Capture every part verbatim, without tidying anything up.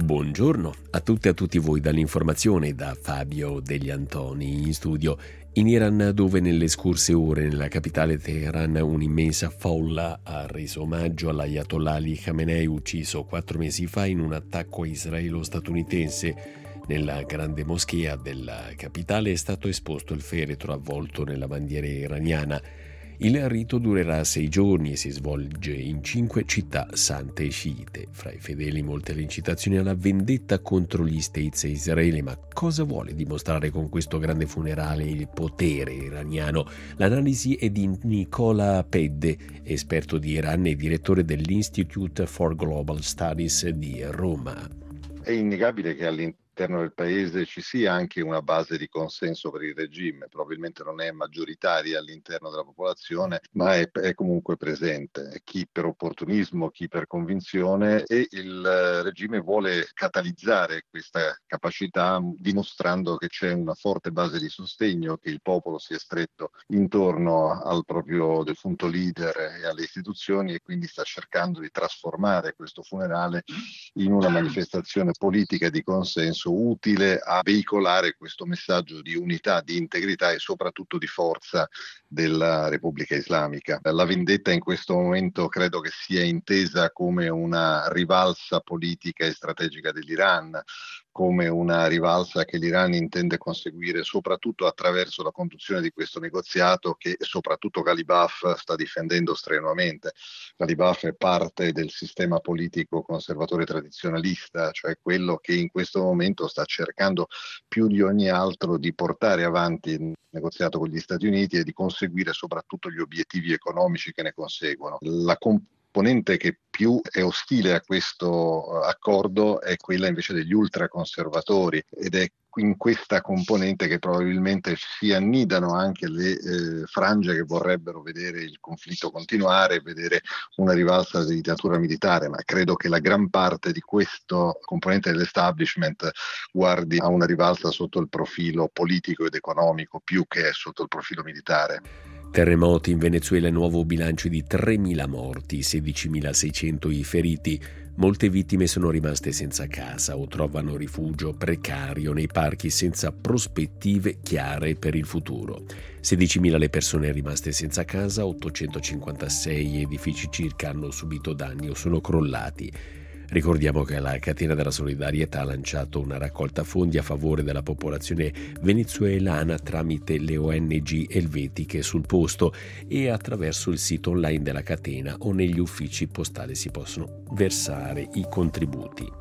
Buongiorno a tutte e a tutti voi dall'informazione da Fabio Degli Antoni in studio. In Iran, dove nelle scorse ore nella capitale Teheran un'immensa folla ha reso omaggio all'Ayatollah Ali Khamenei, ucciso quattro mesi fa in un attacco israelo-statunitense. Nella grande moschea della capitale è stato esposto il feretro avvolto nella bandiera iraniana. Il rito durerà sei giorni e si svolge in cinque città sante e sciite. Fra i fedeli molte le incitazioni alla vendetta contro gli States e Israele. Ma cosa vuole dimostrare con questo grande funerale il potere iraniano? L'analisi è di Nicola Pedde, esperto di Iran e direttore dell'Institute for Global Studies di Roma. È innegabile che all'interno del paese ci sia anche una base di consenso per il regime, probabilmente non è maggioritaria all'interno della popolazione, ma è, è comunque presente, chi per opportunismo, chi per convinzione, e il regime vuole catalizzare questa capacità dimostrando che c'è una forte base di sostegno, che il popolo si è stretto intorno al proprio defunto leader e alle istituzioni, e quindi sta cercando di trasformare questo funerale in una manifestazione politica di consenso utile a veicolare questo messaggio di unità, di integrità e soprattutto di forza della Repubblica Islamica. La vendetta in questo momento credo che sia intesa come una rivalsa politica e strategica dell'Iran, come una rivalsa che l'Iran intende conseguire soprattutto attraverso la conduzione di questo negoziato che soprattutto Ghalibaf sta difendendo strenuamente. Ghalibaf è parte del sistema politico conservatore tradizionalista, cioè quello che in questo momento sta cercando più di ogni altro di portare avanti il negoziato con gli Stati Uniti e di conseguire soprattutto gli obiettivi economici che ne conseguono. La componente che più è ostile a questo accordo è quella invece degli ultraconservatori, ed è in questa componente che probabilmente si annidano anche le eh, frange che vorrebbero vedere il conflitto continuare, vedere una rivalsa di natura militare, ma credo che la gran parte di questo componente dell'establishment guardi a una rivalsa sotto il profilo politico ed economico più che sotto il profilo militare. Terremoti in Venezuela, nuovo bilancio di tremila morti, sedicimilaseicento i feriti. Molte vittime sono rimaste senza casa o trovano rifugio precario nei parchi senza prospettive chiare per il futuro. sedicimila le persone rimaste senza casa, ottocentocinquantasei edifici circa hanno subito danni o sono crollati. Ricordiamo che la Catena della Solidarietà ha lanciato una raccolta fondi a favore della popolazione venezuelana tramite le O N G elvetiche sul posto e attraverso il sito online della catena o negli uffici postali si possono versare i contributi.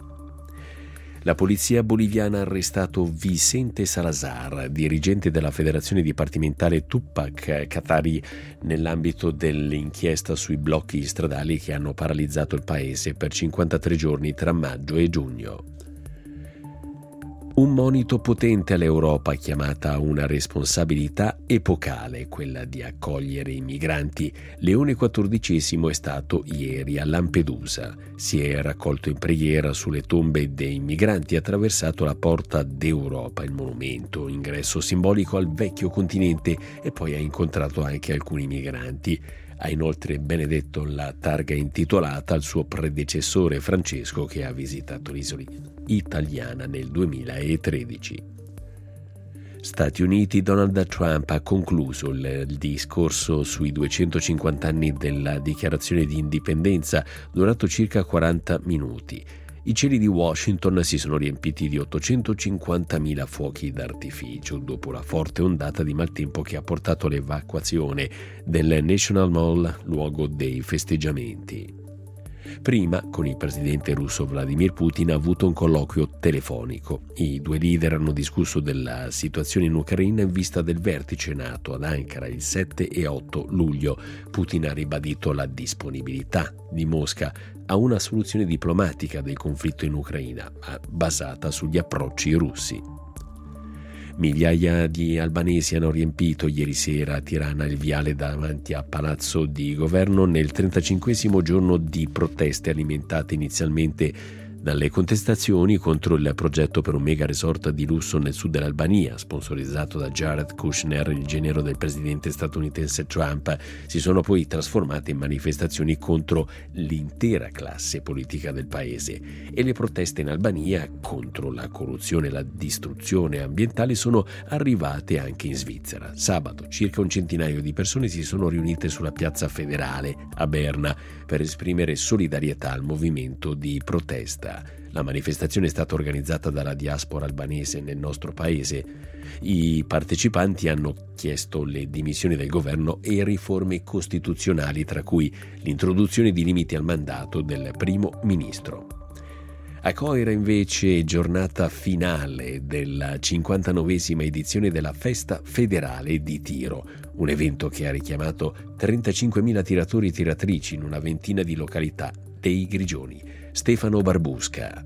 La polizia boliviana ha arrestato Vicente Salazar, dirigente della Federazione Dipartimentale Tupac Katari, nell'ambito dell'inchiesta sui blocchi stradali che hanno paralizzato il paese per cinquantatré giorni tra maggio e giugno. Un monito potente all'Europa chiamata a una responsabilità epocale, quella di accogliere i migranti. Leone quattordicesimo è stato ieri a Lampedusa. Si è raccolto in preghiera sulle tombe dei migranti e attraversato la Porta d'Europa, il monumento, ingresso simbolico al vecchio continente, e poi ha incontrato anche alcuni migranti. Ha inoltre benedetto la targa intitolata al suo predecessore Francesco, che ha visitato l'isola italiana nel duemilatredici. Stati Uniti. Donald Trump ha concluso il discorso sui duecentocinquanta anni della dichiarazione di indipendenza, durato circa quaranta minuti. I cieli di Washington si sono riempiti di ottocentocinquantamila fuochi d'artificio dopo la forte ondata di maltempo che ha portato all'evacuazione del National Mall, luogo dei festeggiamenti. Prima, con il presidente russo Vladimir Putin, ha avuto un colloquio telefonico. I due leader hanno discusso della situazione in Ucraina in vista del vertice NATO ad Ankara il sette e otto luglio. Putin ha ribadito la disponibilità di Mosca a una soluzione diplomatica del conflitto in Ucraina, basata sugli approcci russi. Migliaia di albanesi hanno riempito ieri sera a Tirana il viale davanti a Palazzo di Governo nel trentacinquesimo giorno di proteste alimentate inizialmente dalle contestazioni contro il progetto per un mega resort di lusso nel sud dell'Albania, sponsorizzato da Jared Kushner, il genero del presidente statunitense Trump, si sono poi trasformate in manifestazioni contro l'intera classe politica del paese, e le proteste in Albania contro la corruzione e la distruzione ambientale sono arrivate anche in Svizzera. Sabato circa un centinaio di persone si sono riunite sulla piazza Federale a Berna per esprimere solidarietà al movimento di protesta. La manifestazione è stata organizzata dalla diaspora albanese nel nostro paese. I partecipanti hanno chiesto le dimissioni del governo e riforme costituzionali, tra cui l'introduzione di limiti al mandato del primo ministro. A Coira invece giornata finale della cinquantanovesima edizione della Festa Federale di Tiro, un evento che ha richiamato trentacinquemila tiratori e tiratrici in una ventina di località dei Grigioni. Stefano Barbusca.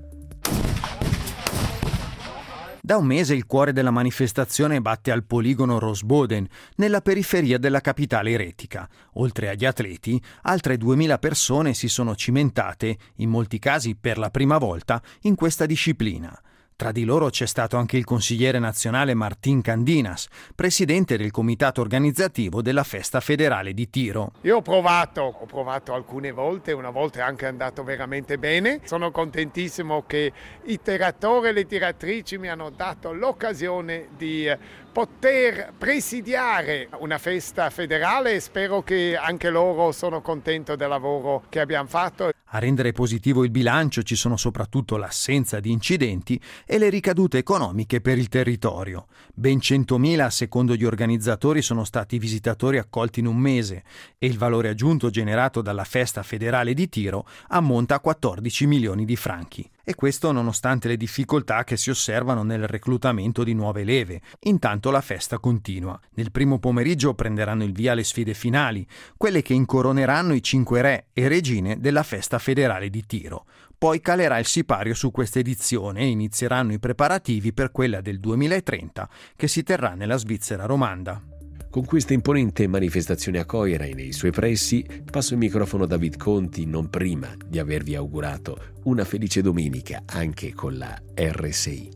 Da un mese il cuore della manifestazione batte al poligono Rosboden, nella periferia della capitale eretica. Oltre agli atleti, altre duemila persone si sono cimentate, in molti casi per la prima volta, in questa disciplina. Tra di loro c'è stato anche il consigliere nazionale Martin Candinas, presidente del comitato organizzativo della Festa Federale di Tiro. Io ho provato, ho provato alcune volte, una volta è anche andato veramente bene. Sono contentissimo che i tiratori e le tiratrici mi hanno dato l'occasione di poter presidiare una festa federale e spero che anche loro sono contenti del lavoro che abbiamo fatto. A rendere positivo il bilancio ci sono soprattutto l'assenza di incidenti e le ricadute economiche per il territorio. Ben centomila, secondo gli organizzatori, sono stati i visitatori accolti in un mese e il valore aggiunto generato dalla Festa Federale di Tiro ammonta a quattordici milioni di franchi. E questo nonostante le difficoltà che si osservano nel reclutamento di nuove leve. Intanto la festa continua. Nel primo pomeriggio prenderanno il via le sfide finali, quelle che incoroneranno i cinque re e regine della Festa Federale di Tiro. Poi calerà il sipario su questa edizione e inizieranno i preparativi per quella del duemilatrenta che si terrà nella Svizzera romanda. Con questa imponente manifestazione a Coira e nei suoi pressi, passo il microfono a David Conti, non prima di avervi augurato una felice domenica anche con la R sei.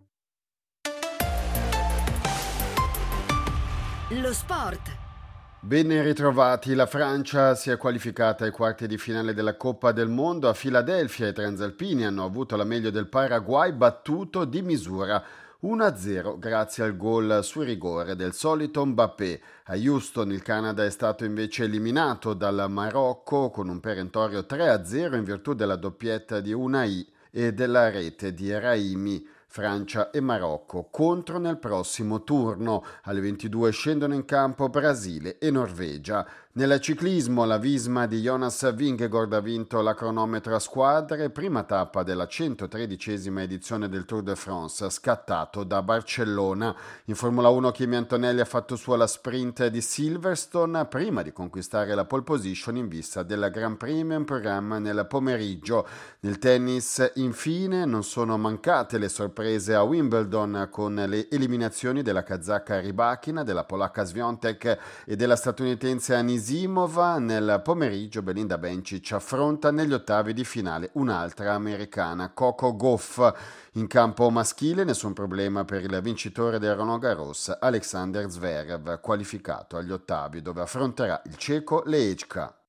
Lo sport. Ben ritrovati, la Francia si è qualificata ai quarti di finale della Coppa del Mondo. A Filadelfia i transalpini hanno avuto la meglio del Paraguay, battuto di misura uno a zero grazie al gol su rigore del solito Mbappé. A Houston il Canada è stato invece eliminato dal Marocco con un perentorio tre a zero in virtù della doppietta di Unai e della rete di Raimi. Francia e Marocco contro nel prossimo turno. Alle ventidue scendono in campo Brasile e Norvegia. Nel ciclismo la Visma di Jonas Vingegaard ha vinto la cronometro a squadre, prima tappa della centotredicesima edizione del Tour de France, scattato da Barcellona. In Formula uno Kimi Antonelli ha fatto sua la sprint di Silverstone prima di conquistare la pole position in vista del Grand Premio in programma nel pomeriggio. Nel tennis, infine, non sono mancate le sorprese a Wimbledon con le eliminazioni della kazaka Rybakina, della polacca Swiatek e della statunitense Anisimova. Nel pomeriggio Belinda Bencic affronta negli ottavi di finale un'altra americana, Coco Gauff. In campo maschile nessun problema per il vincitore del Roland Garros, Alexander Zverev, qualificato agli ottavi dove affronterà il ceco Lejčka.